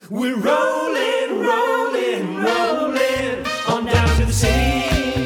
We're rolling, rolling, rolling on down to the city.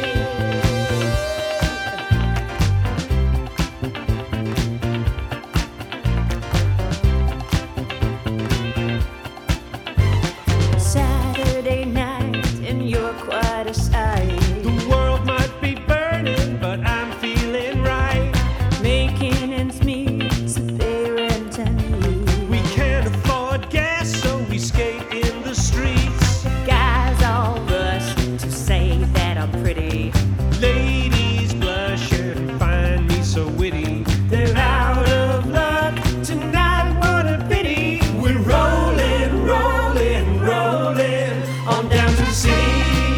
Saturday night and you're quite a sight. The world might be burning, but I'm feeling right. Making ends meet, so they rent and leave. We can't afford gas, so we skate in the streets. Guys all rush to say that I'm pretty. Ladies blush and find me so witty. They're out of luck tonight, what a pity. We're rolling, rolling, rolling on down to the city.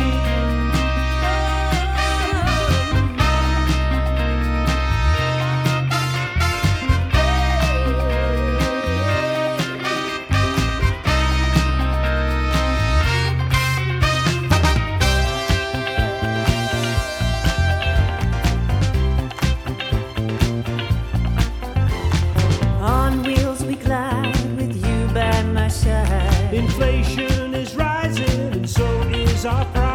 On wheels we glide with you by my side. Inflation is rising, and so is our pride.